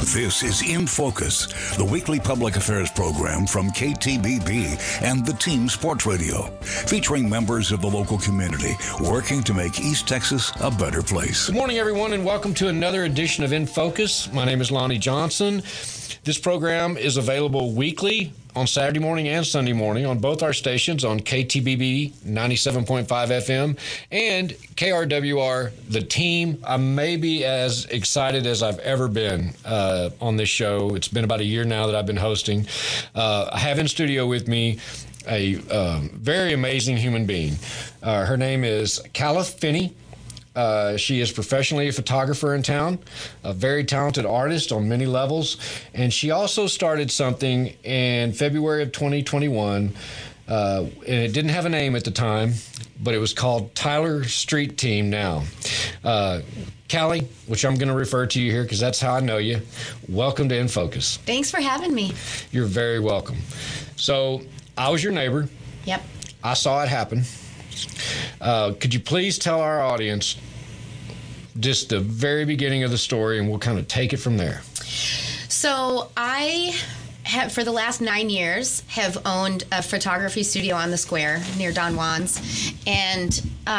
This is In Focus, the weekly public affairs program from KTBB and the Team Sports Radio, featuring members of the local community working to make East Texas a better place. Good morning, everyone, and welcome to another edition of In Focus. My name is Lonnie Johnson. This program is available weekly on Saturday morning and Sunday morning on both our stations on KTBB 97.5 FM and KRWR, The Team. I may be as excited as I've ever been on this show. It's been about a year now that I've been hosting. I have in studio with me a very amazing human being. Her name is Calith Finney. She is professionally a photographer in town, a very talented artist on many levels, and she also started something in February of 2021, and it didn't have a name at the time, but it was called Tyler Street Team now. Callie, which I'm going to refer to you here because that's how I know you, welcome to In Focus. Thanks for having me. You're very welcome. So, I was your neighbor. Yep. I saw it happen. Could you please tell our audience just the very beginning of the story, and we'll kind of take it from there? So I have, for the last 9 years, have owned a photography studio on the square near Don Juan's, and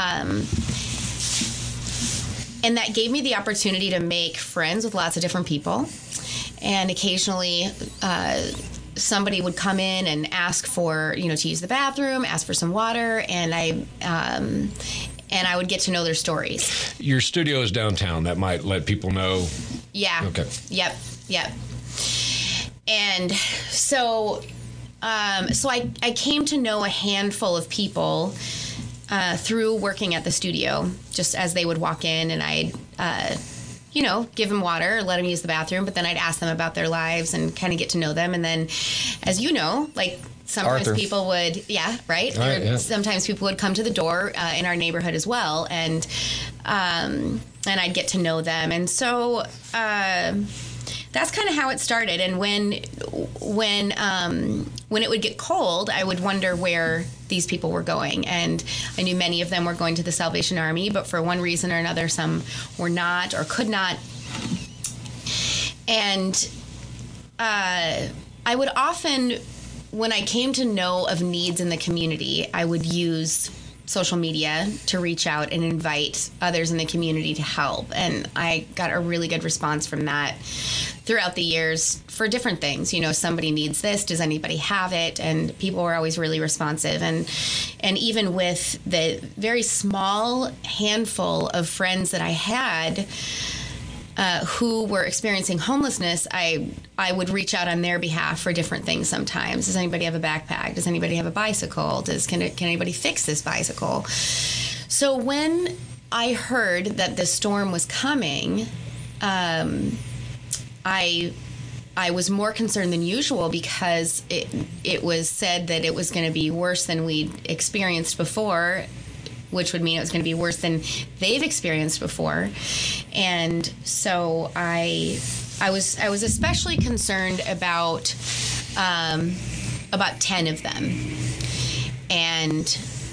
that gave me the opportunity to make friends with lots of different people, and occasionally somebody would come in and ask for, to use the bathroom, ask for some water, and I would get to know their stories. Your studio is downtown. That might let people know. Yeah. Okay. Yep. And so I came to know a handful of people through working at the studio, just as they would walk in, and I'd give them water, let them use the bathroom, but then I'd ask them about their lives and kind of get to know them. And then, as you know, sometimes Arthur. People would, right? Right, yeah. Sometimes people would come to the door in our neighborhood as well, and I'd get to know them. And so that's kind of how it started. And when it would get cold, I would wonder where these people were going. And I knew many of them were going to the Salvation Army, but for one reason or another, some were not or could not. And I would often, when I came to know of needs in the community, I would use social media to reach out and invite others in the community to help. And I got a really good response from that throughout the years for different things. Somebody needs this. Does anybody have it? And people were always really responsive. And even with the very small handful of friends that I had who were experiencing homelessness, I would reach out on their behalf for different things sometimes. Does anybody have a backpack? Does anybody have a bicycle? Can anybody fix this bicycle? So when I heard that the storm was coming, I was more concerned than usual because it was said that it was going to be worse than we'd experienced before, which would mean it was going to be worse than they've experienced before. And so I was especially concerned about 10 of them. And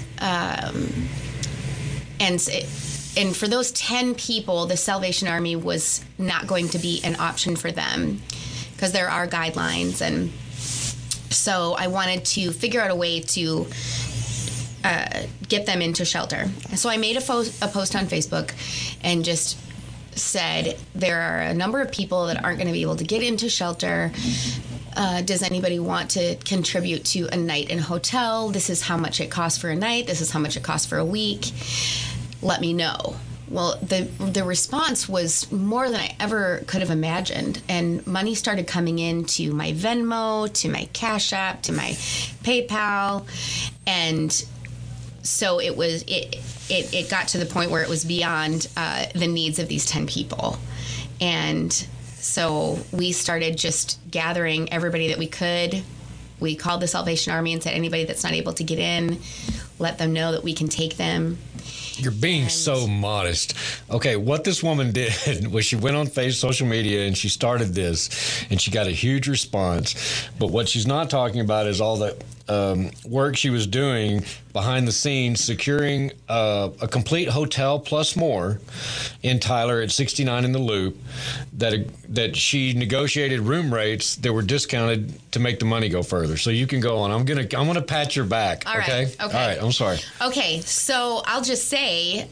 for those 10 people, the Salvation Army was not going to be an option for them because there are guidelines. And so I wanted to figure out a way to get them into shelter. So I made a post on Facebook and just said, there are a number of people that aren't going to be able to get into shelter. Does anybody want to contribute to a night in a hotel? This is how much it costs for a night. This is how much it costs for a week. Let me know. Well, the response was more than I ever could have imagined. And money started coming in to my Venmo, to my Cash App, to my PayPal. And so it got to the point where it was beyond the needs of these 10 people. And so we started just gathering everybody that we could. We called the Salvation Army and said, anybody that's not able to get in, let them know that we can take them. You're being so modest. Okay, what this woman did was she went on social media and she started this, and she got a huge response. But what she's not talking about is all the work she was doing behind the scenes, securing a complete hotel plus more in Tyler at 69 in the Loop, that she negotiated room rates that were discounted to make the money go further. So you can go on. I'm gonna pat your back. All right. Okay. All right. I'm sorry. Okay. So I'll just say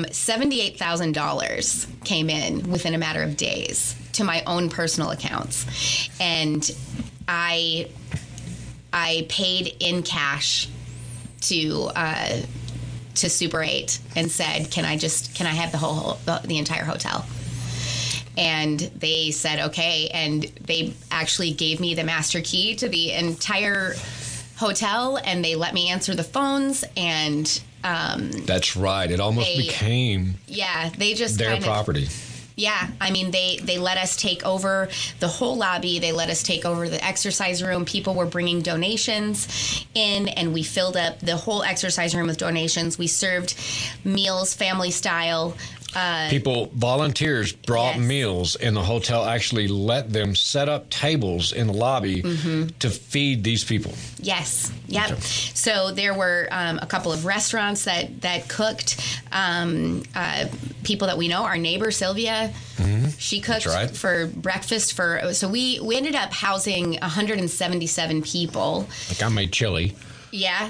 $78,000 came in within a matter of days to my own personal accounts, and I paid in cash to Super 8 and said, can I have the entire hotel? And they said, okay. And they actually gave me the master key to the entire hotel, and they let me answer the phones. And that's right. It almost became they just their property. Yeah, I mean, they let us take over the whole lobby. They let us take over the exercise room. People were bringing donations in, and we filled up the whole exercise room with donations. We served meals, family style. Volunteers brought meals, and the hotel actually let them set up tables in the lobby to feed these people. Yes. Yep. Okay. So there were a couple of restaurants that cooked. People that we know, our neighbor Sylvia, she cooked for breakfast so we ended up housing 177 people. Like I made chili. Yeah.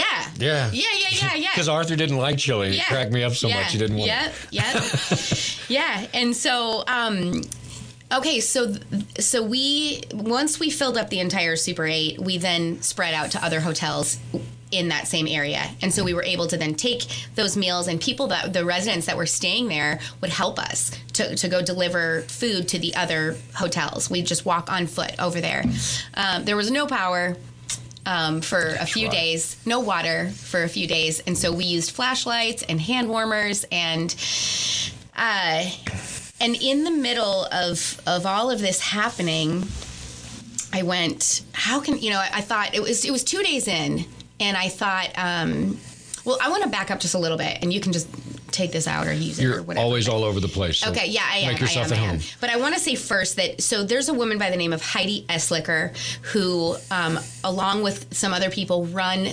Because Arthur didn't like chili. It cracked me up so much he didn't want it. Yeah. And so, okay, so once we filled up the entire Super 8, we then spread out to other hotels in that same area. And so we were able to then take those meals, and the residents that were staying there would help us to go deliver food to the other hotels. We'd just walk on foot over there. There was no power. For a few days, no water for a few days, and so we used flashlights and hand warmers, and in the middle of all of this happening, I went, I thought it was 2 days in, and I thought, well, I want to back up just a little bit, and you can just take this out or use it or whatever. You're always all over the place. So okay, yeah, I am. Make yourself at home. But I want to say first that, so there's a woman by the name of Heidi Eslicker who, along with some other people, run,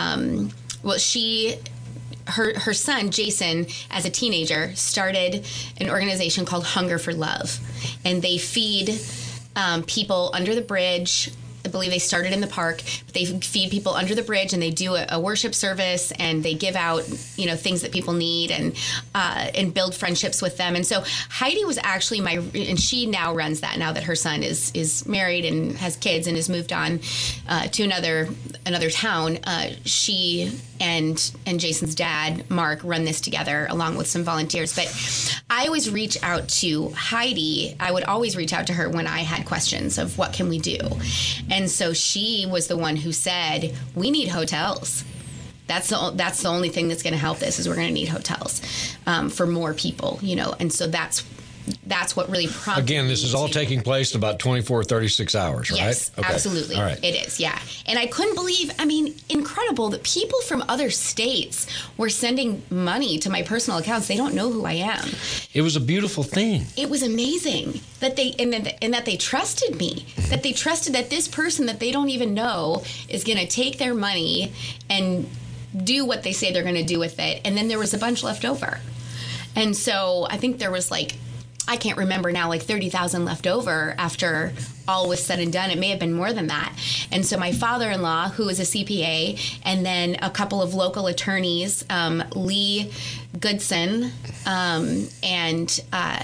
her son, Jason, as a teenager, started an organization called Hunger for Love. And they feed people under the bridge. I believe they started in the park. But they feed people under the bridge, and they do a worship service, and they give out, things that people need, and build friendships with them. And so Heidi was actually and she now runs that now that her son is married and has kids and has moved on to another town. She and Jason's dad, Mark, run this together along with some volunteers. But I always reach out to Heidi. I would always reach out to her when I had questions of what can we do. And so she was the one who said, we need hotels. That's the only thing that's going to help this, is we're going to need hotels for more people, And so that's what really prompted Again, this is all taking place in about 24, 36 hours, right? Yes, okay. Absolutely. All right. It is, yeah. And I couldn't believe, incredible that people from other states were sending money to my personal accounts. They don't know who I am. It was a beautiful thing. It was amazing that they trusted me, that they trusted that this person that they don't even know is going to take their money and do what they say they're going to do with it. And then there was a bunch left over. And so I think there was I can't remember now, 30,000 left over after all was said and done. It may have been more than that. And so my father-in-law, who is a CPA, and then a couple of local attorneys, Lee Goodson and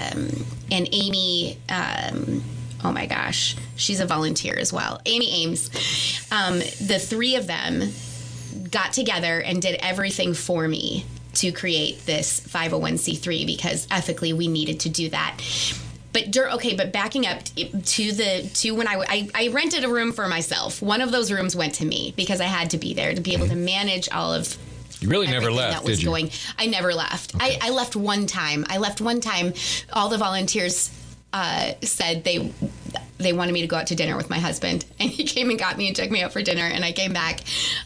Amy, oh my gosh, she's a volunteer as well, Amy Ames. The three of them got together and did everything for me to create this 501c3, because ethically we needed to do that. But backing up to when I rented a room for myself. One of those rooms went to me because I had to be there to be able to manage all of. You really never left, did you? I never left. Okay. I left one time. All the volunteers said they wanted me to go out to dinner with my husband, and he came and got me and took me out for dinner, and I came back.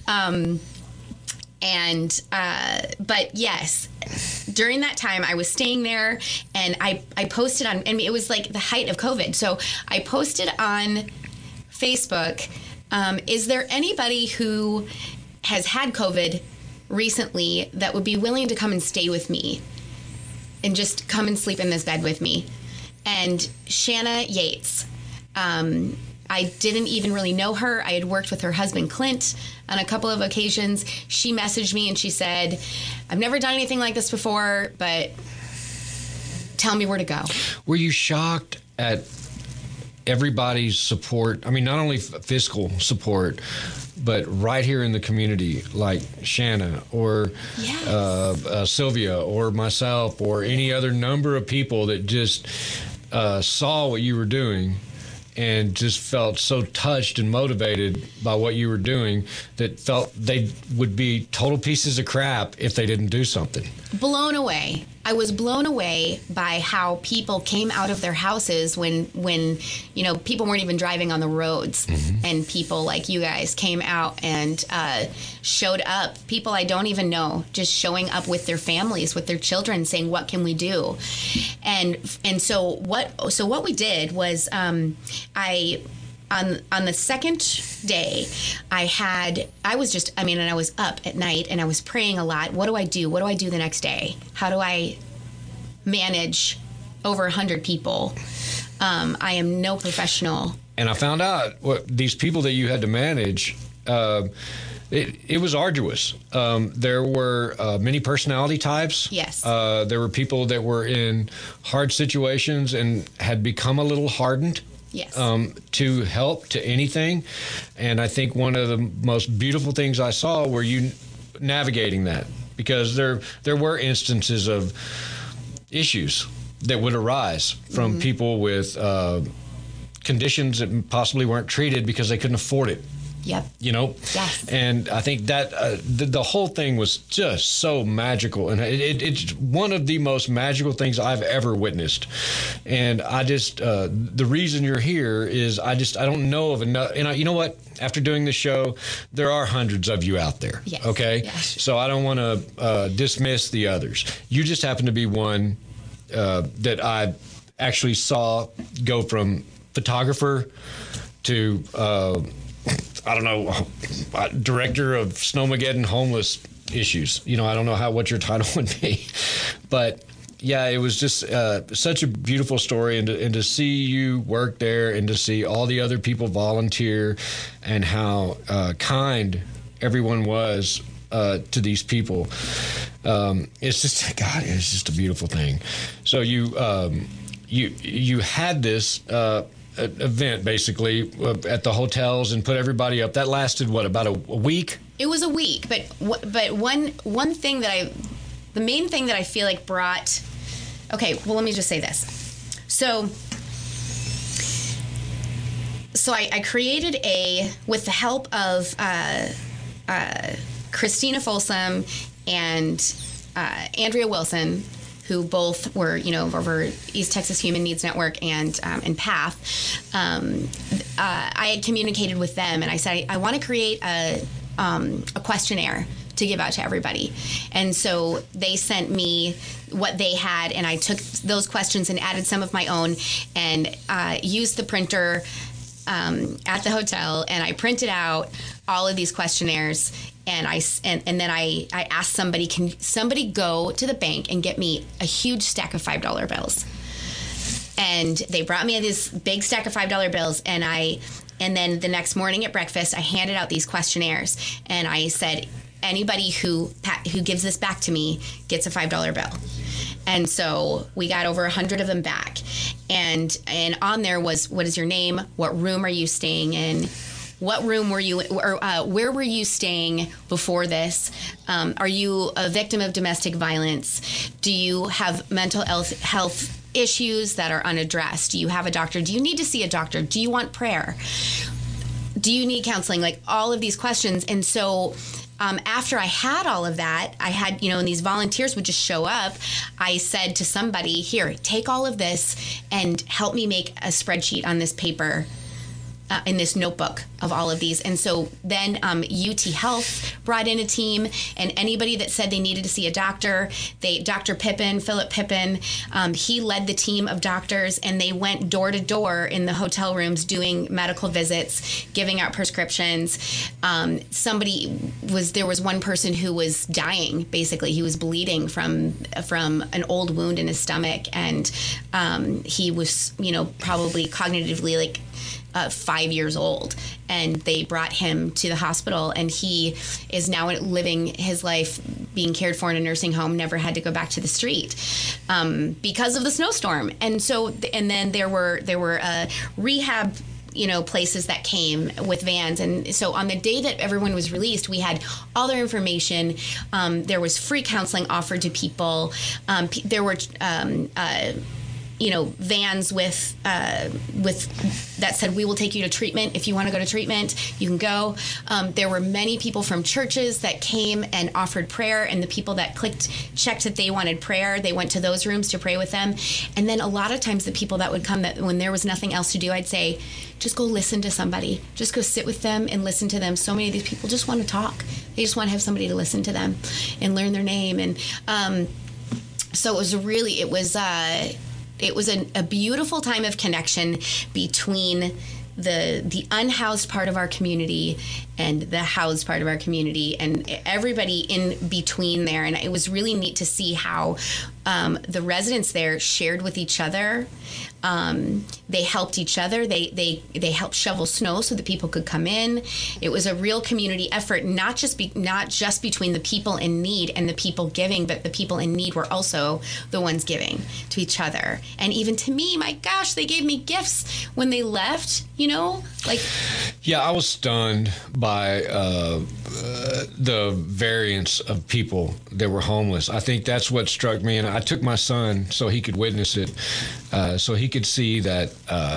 But yes, during that time I was staying there, and I posted on, it was the height of COVID. So I posted on Facebook, Is there anybody who has had COVID recently that would be willing to come and stay with me and just come and sleep in this bed with me? And Shanna Yates. I didn't even really know her. I had worked with her husband, Clint, on a couple of occasions. She messaged me and she said, I've never done anything like this before, but tell me where to go. Were you shocked at everybody's support? I mean, not only fiscal support, but right here in the community, like Shanna or Yes. Sylvia or myself or any other number of people that just saw what you were doing and just felt so touched and motivated by what you were doing that felt they would be total pieces of crap if they didn't do something. Blown away. I was blown away by how people came out of their houses when people weren't even driving on the roads, and people like you guys came out and showed up. People I don't even know, just showing up with their families, with their children, saying, "What can we do?" And so what we did was on the second day, I was up at night and I was praying a lot. What do I do? What do I do the next day? How do I manage over 100 people? I am no professional. And I found out these people that you had to manage, it was arduous. There were many personality types. Yes. There were people that were in hard situations and had become a little hardened. Yes. To help to anything. And I think one of the most beautiful things I saw were you navigating that, because there were instances of issues that would arise from people with conditions that possibly weren't treated because they couldn't afford it. Yep. Yes. And I think that the whole thing was just so magical, and it's one of the most magical things I've ever witnessed. And I just the reason you're here is I don't know of enough. And you know what? After doing the show, there are hundreds of you out there. Yes. Okay. Yes. So I don't want to dismiss the others. You just happen to be one that I actually saw go from photographer to I don't know, director of Snowmageddon homeless issues. I don't know what your title would be, but yeah, it was just such a beautiful story, and to see you work there and to see all the other people volunteer and how kind everyone was to these people. It's just a beautiful thing. So you had this event basically at the hotels and put everybody up. That lasted about a week? It was a week, but one thing the main thing that I feel like brought. Okay, well, let me just say this. So I created with the help of Christina Folsom and Andrea Wilson, who both were, over East Texas Human Needs Network and PATH. I had communicated with them, and I said, I want to create a questionnaire to give out to everybody. And so they sent me what they had, and I took those questions and added some of my own and used the printer at the hotel, and I printed out all of these questionnaires. And then I asked somebody, can somebody go to the bank and get me a huge stack of $5 bills? And they brought me this big stack of $5 bills, and then the next morning at breakfast, I handed out these questionnaires, and I said, anybody who gives this back to me gets a $5 bill. And so we got over 100 of them back, and on there was, what is your name? What room are you staying in? What room were you, or where were you staying before this? Are you a victim of domestic violence? Do you have mental health issues that are unaddressed? Do you have a doctor? Do you need to see a doctor? Do you want prayer? Do you need counseling? Like all of these questions. And so after I had all of that, I had, and these volunteers would just show up. I said to somebody, here, take all of this and help me make a spreadsheet on this paper in this notebook of all of these. And so then UT Health brought in a team, and anybody that said they needed to see a doctor, Dr. Pippin, Philip Pippin, he led the team of doctors, and they went door to door in the hotel rooms doing medical visits, giving out prescriptions. There was one person who was dying, basically. He was bleeding from an old wound in his stomach, and he was, probably cognitively like 5 years old, and they brought him to the hospital, and he is now living his life being cared for in a nursing home, never had to go back to the street because of the snowstorm. And then there were rehab places that came with vans. And so on the day that everyone was released, we had all their information. There was free counseling offered to people. There were vans with that said, we will take you to treatment. If you want to go to treatment, you can go. There were many people from churches that came and offered prayer, and the people that checked that they wanted prayer, they went to those rooms to pray with them. And then a lot of times the people that would come, that when there was nothing else to do, I'd say, just go listen to somebody. Just go sit with them and listen to them. So many of these people just want to talk. They just want to have somebody to listen to them and learn their name. And so it was a beautiful time of connection between the unhoused part of our community and the housed part of our community, and everybody in between there. And it was really neat to see how the residents there shared with each other. They helped each other. They helped shovel snow so that people could come in. It was a real community effort, not just between the people in need and the people giving, but the people in need were also the ones giving to each other. And even to me, my gosh, they gave me gifts when they left. Yeah, I was stunned by the variance of people that were homeless. I think that's what struck me, and I took my son so he could witness it, so he could see that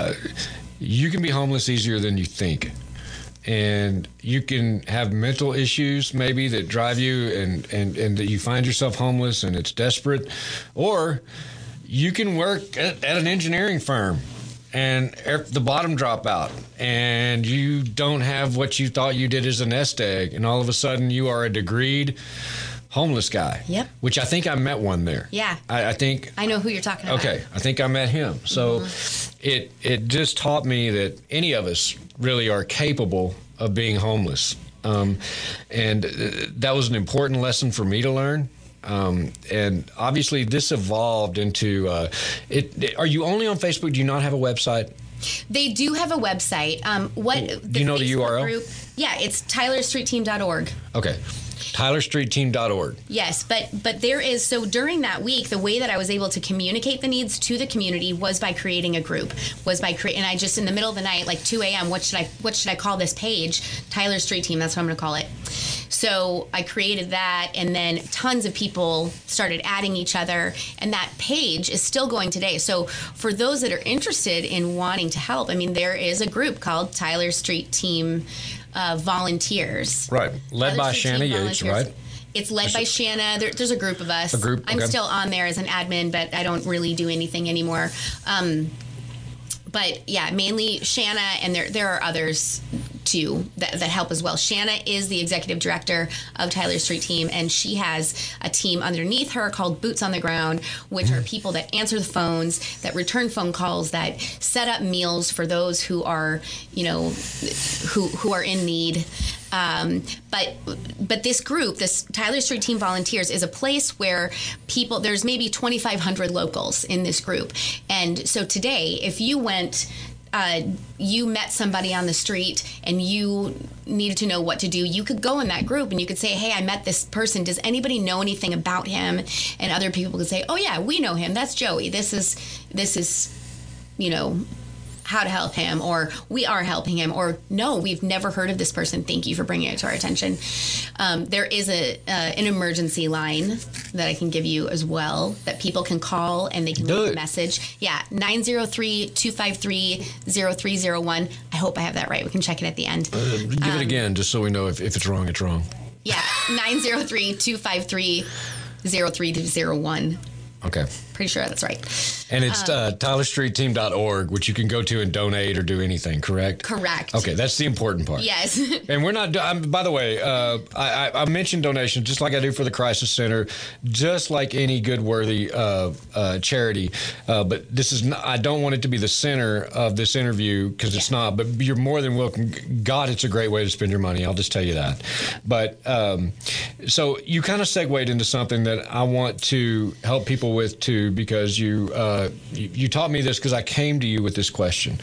you can be homeless easier than you think. And you can have mental issues maybe that drive you and that you find yourself homeless and it's desperate. Or you can work at an engineering firm and the bottom drop out and you don't have what you thought you did as a nest egg, and all of a sudden you are a degreed homeless guy. Yep. Which I think I met one there. Yeah. I think I know who you're talking about. Okay. I think I met him. So it just taught me that any of us really are capable of being homeless. And that was an important lesson for me to learn. And obviously this evolved into are you only on Facebook? Do you not have a website? They do have a website. Do you know the URL? Group, yeah, it's tylerstreetteam.org. Okay. tylerstreetteam.org. Yes, but there is, so during that week, the way that I was able to communicate the needs to the community was by creating a group, and I just, in the middle of the night, like 2 a.m., what should I call this page? Tyler Street Team, that's what I'm going to call it. So I created that, and then tons of people started adding each other, and that page is still going today. So for those that are interested in wanting to help, I mean, there is a group called Tyler Street Team Volunteers. Right. Led by Shanna Yates, right? It's led by Shanna. There's a group of us. A group, okay. I'm still on there as an admin, but I don't really do anything anymore. But yeah, mainly Shanna, and there are others too that help as well. Shanna is the executive director of Tyler Street Team, and she has a team underneath her called Boots on the Ground, which are people that answer the phones, that return phone calls, that set up meals for those who are, who are in need. But this group, this Tyler Street Team Volunteers, is a place where there's maybe 2,500 locals in this group. And so today, if you went, you met somebody on the street and you needed to know what to do, you could go in that group and you could say, hey, I met this person. Does anybody know anything about him? And other people could say, oh yeah, we know him. That's Joey. This is, how to help him, or we are helping him, or no, we've never heard of this person. Thank you for bringing it to our attention. There is an emergency line that I can give you as well that people can call and they can leave a message. Yeah, 903-253-0301. I hope I have that right. We can check it at the end. Give it again, just so we know if it's wrong, it's wrong. Yeah, 903-253-0301. Okay, Pretty sure that's right. And it's TylerStreetTeam.org, which you can go to and donate or do anything, correct? Correct. Okay, that's the important part. Yes. And we're not, by the way, I mentioned donations just like I do for the Crisis Center, just like any good, worthy charity. But this is not, I don't want it to be the center of this interview because it's not, but you're more than welcome. God, it's a great way to spend your money. I'll just tell you that. But so you kind of segued into something that I want to help people with too, because you taught me this because I came to you with this question.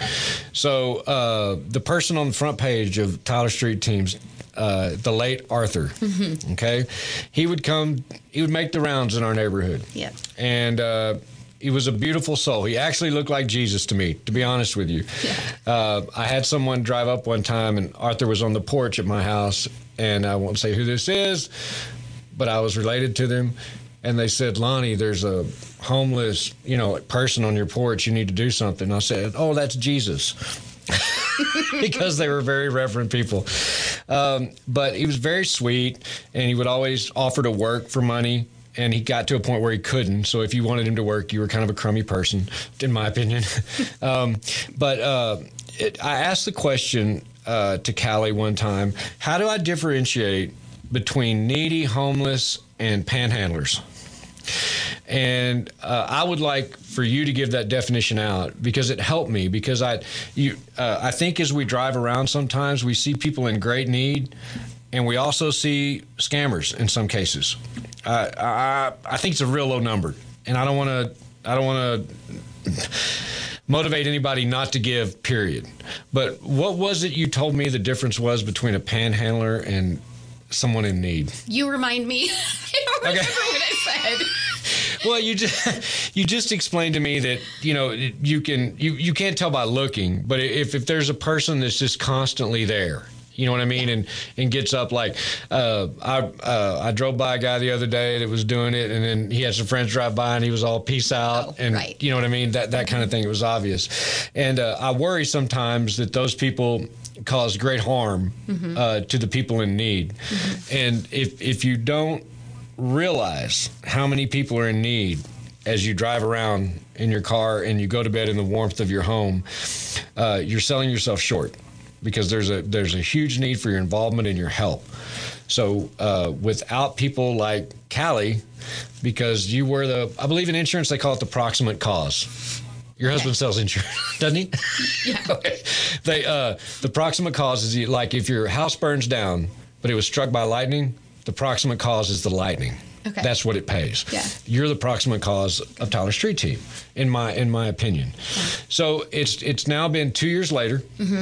So the person on the front page of Tyler Street Teams, the late Arthur, okay, he would make the rounds in our neighborhood. Yeah. And he was a beautiful soul. He actually looked like Jesus to me, to be honest with you. Yeah. I had someone drive up one time, and Arthur was on the porch at my house, and I won't say who this is, but I was related to them. And they said, Lonnie, there's a homeless, person on your porch. You need to do something. I said, oh, that's Jesus. Because they were very reverent people. But he was very sweet, and he would always offer to work for money. And he got to a point where he couldn't. So if you wanted him to work, you were kind of a crummy person, in my opinion. But I asked the question to Callie one time, how do I differentiate between needy, homeless, and panhandlers? And I would like for you to give that definition out because it helped me. Because I think as we drive around sometimes we see people in great need, and we also see scammers in some cases. I think it's a real low number, and I don't want to motivate anybody not to give. Period. But what was it you told me the difference was between a panhandler and someone in need? You remind me. I don't remember what I said. Well, you just explained to me that you can't tell by looking, but if there's a person that's just constantly there. You know what I mean? And gets up like I drove by a guy the other day that was doing it, and then he had some friends drive by, and he was all peace out, and right. You know what I mean? That kind of thing. It was obvious, and I worry sometimes that those people cause great harm to the people in need, and if you don't realize how many people are in need as you drive around in your car and you go to bed in the warmth of your home, you're selling yourself short. Because there's a huge need for your involvement and your help. So without people like Callie, because you were I believe in insurance they call it the proximate cause. Your husband sells insurance, doesn't he? Yeah. Okay. The proximate cause is like if your house burns down, but it was struck by lightning, the proximate cause is the lightning. Okay. That's what it pays. Yeah. You're the proximate cause of Tyler Street Team, in my opinion. Yeah. So it's now been 2 years later.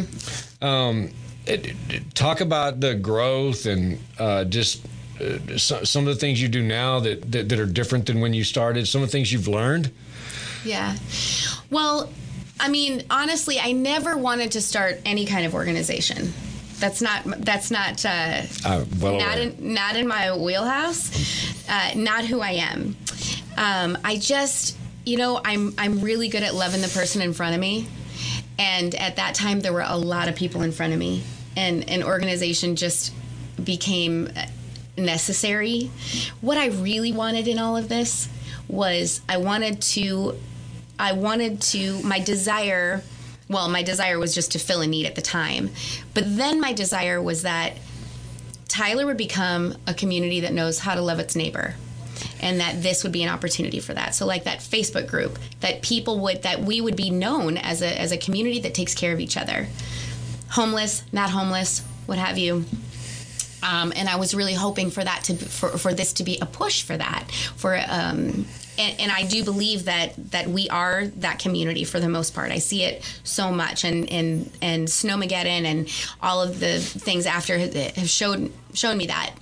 Talk about the growth and just some of the things you do now that are different than when you started. Some of the things you've learned. Yeah. Well, I mean, honestly, I never wanted to start any kind of organization. That's not not in my wheelhouse. Not who I am. I just, I'm really good at loving the person in front of me. And at that time, there were a lot of people in front of me, and an organization just became necessary. What I really wanted in all of this was my desire was just to fill a need at the time. But then my desire was that Tyler would become a community that knows how to love its neighbor, and that this would be an opportunity for that. So like that Facebook group, that we would be known as a community that takes care of each other. Homeless, not homeless, what have you. And I was really hoping for that for this to be a push for that, and I do believe that we are that community for the most part. I see it so much, and Snowmageddon and all of the things after have shown me that.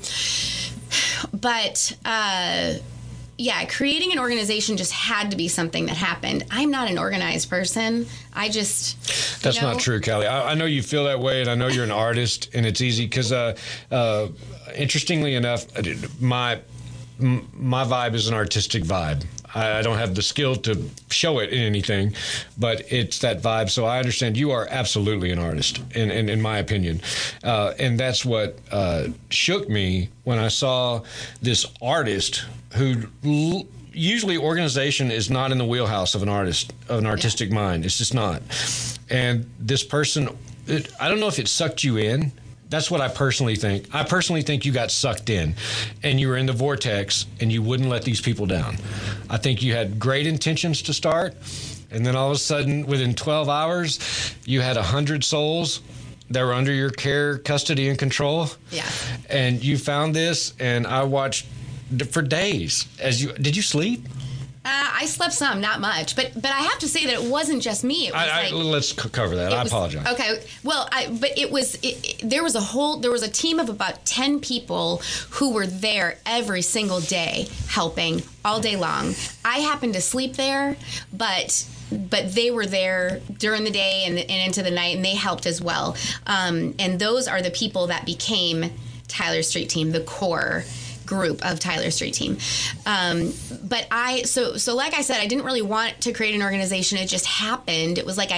Creating an organization just had to be something that happened. I'm not an organized person. That's not true, Callie. I know you feel that way, and I know you're an artist, and it's easy because, interestingly enough, my vibe is an artistic vibe. I don't have the skill to show it in anything, but it's that vibe. So I understand you are absolutely an artist, in my opinion. And that's what shook me when I saw this artist who usually organization is not in the wheelhouse of an artist, of an artistic mind. It's just not. And this person, I don't know if it sucked you in. That's what I personally think. I personally think you got sucked in and you were in the vortex and you wouldn't let these people down. I think you had great intentions to start, and then all of a sudden, within 12 hours, you had 100 souls that were under your care, custody, and control. Yeah. And you found this, and I watched for days. Did you sleep? I slept some, not much, but I have to say that it wasn't just me. It was let's cover that. I apologize. Okay, well, there was a team of about 10 people who were there every single day, helping all day long. I happened to sleep there, but they were there during the day and into the night, and they helped as well. And those are the people that became Tyler Street Team, the core group of Tyler Street Team. But so like I said, I didn't really want to create an organization. It just happened. It was like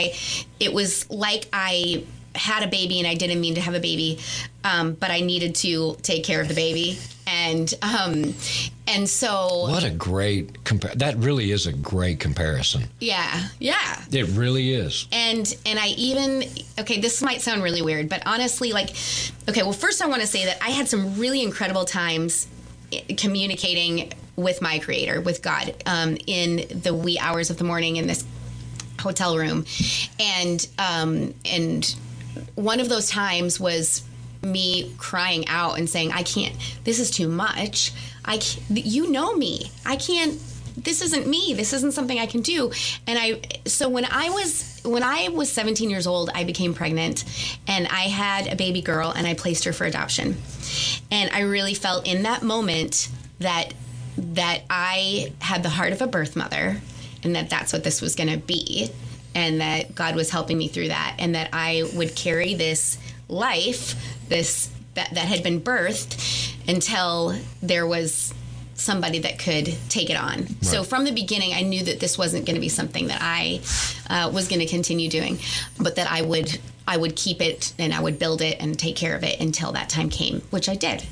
I had a baby and I didn't mean to have a baby, but I needed to take care of the baby. And so what a great that really is a great comparison. Yeah. It really is. And I even, okay, this might sound really weird, but honestly, first I want to say that I had some really incredible times communicating with my Creator, with God, in the wee hours of the morning in this hotel room, and one of those times was me crying out and saying, "I can't. This is too much. You know me. I can't. This isn't me. This isn't something I can do." And so when I was 17 years old, I became pregnant, and I had a baby girl, and I placed her for adoption. And I really felt in that moment that I had the heart of a birth mother, and that's what this was going to be, and that God was helping me through that, and that I would carry this life, that had been birthed, until there was somebody that could take it on. Right. So from the beginning, I knew that this wasn't going to be something that I was going to continue doing, but that I would keep it and I would build it and take care of it until that time came, which I did.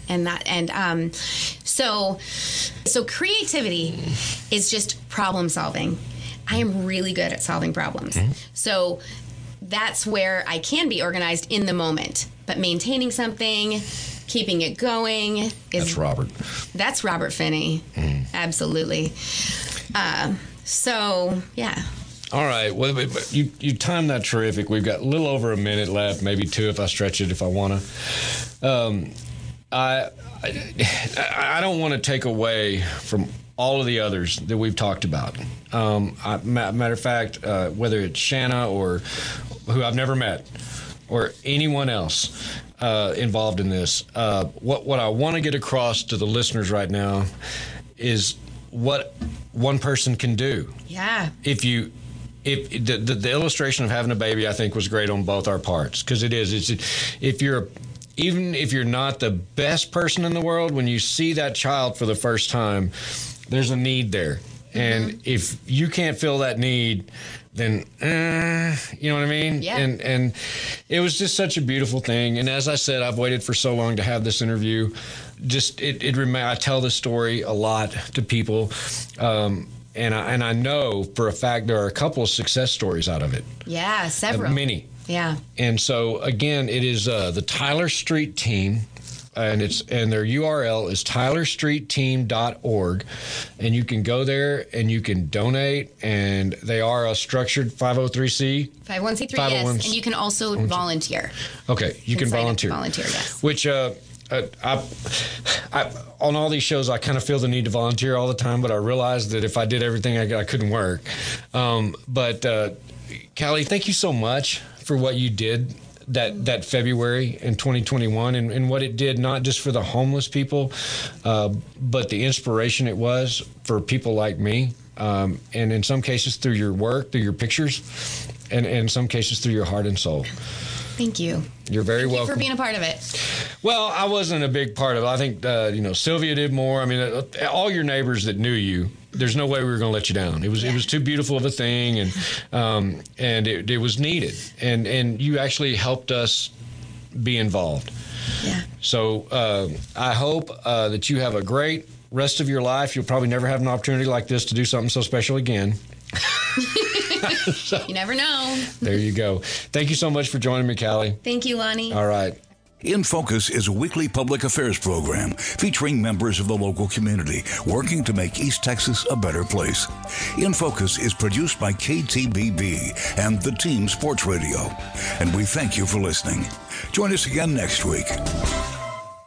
So creativity is just problem solving. I am really good at solving problems. Mm-hmm. So that's where I can be organized in the moment, but maintaining something, keeping it going that's Robert. That's Robert Finney. Mm. Absolutely. So yeah. All right. Well, you timed that terrific. We've got a little over a minute left, maybe two if I stretch it, if I want to. I don't want to take away from all of the others that we've talked about. Matter of fact, whether it's Shanna or who I've never met or anyone else involved in this, what I want to get across to the listeners right now is what one person can do. Yeah. If the illustration of having a baby, I think, was great on both our parts, because it is. Even if you're not the best person in the world, when you see that child for the first time, there's a need there. Mm-hmm. And if you can't fill that need, then, you know what I mean? Yeah. And it was just such a beautiful thing. And as I said, I've waited for so long to have this interview. I tell this story a lot to people. And I know for a fact there are a couple of success stories out of it. Yeah, several. Many. Yeah. And so, again, it is the Tyler Street Team. And their URL is tylerstreetteam.org, and you can go there and you can donate. And they are a structured 501c3. 501c3, yes. And you can also volunteer. Okay, you can volunteer. Volunteer, yes. Which I on all these shows, I kind of feel the need to volunteer all the time, but I realized that if I did everything, I couldn't work. But Callie, thank you so much for what you did that February in 2021 and what it did, not just for the homeless people, but the inspiration it was for people like me. And in some cases through your work, through your pictures, and in some cases through your heart and soul. Thank you. You're very welcome. Thank you for being a part of it. Well, I wasn't a big part of it. I think, Sylvia did more. I mean, all your neighbors that knew you, there's no way we were going to let you down. It was too beautiful of a thing, and it was needed. And you actually helped us be involved. Yeah. So I hope that you have a great rest of your life, you'll probably never have an opportunity like this to do something so special again. You never know. There you go. Thank you so much for joining me, Callie. Thank you, Lonnie. All right. In Focus is a weekly public affairs program featuring members of the local community working to make East Texas a better place. In Focus is produced by KTBB and the Team Sports Radio. And we thank you for listening. Join us again next week.